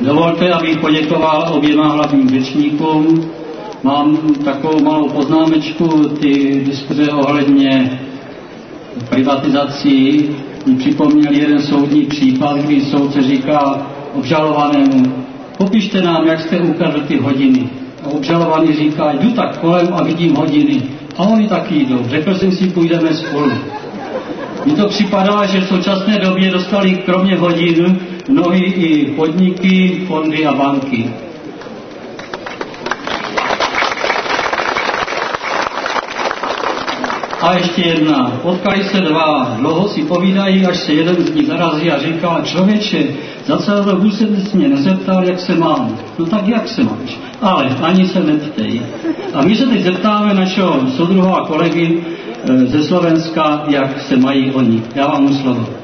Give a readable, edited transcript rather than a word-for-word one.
Dovolte, abych poděkoval oběma hlavním řečníkům. Mám takovou malou poznámečku, ty diskuze ohledně privatizací mi připomněl jeden soudní případ, kdy soudce říká obžalovanému, popište nám, jak jste ukradl ty hodiny. A obžalovaný říká, jdu tak kolem a vidím hodiny. A oni taky jdou. Řekl jsem si, půjdeme spolu. Mně to připadá, že v současné době dostali kromě hodin mnohý i podniky, fondy a banky. A ještě jedna. Potkali se dva, dlouho si povídají, až se jeden z nich zarazí a říká, člověče, za celou dobu se mě nezeptal, jak se mám. No tak jak se máš? Ale ani se neptej. A my se teď zeptáme našeho soudruha a kolegy ze Slovenska, jak se mají oni. Já vám mu slovo.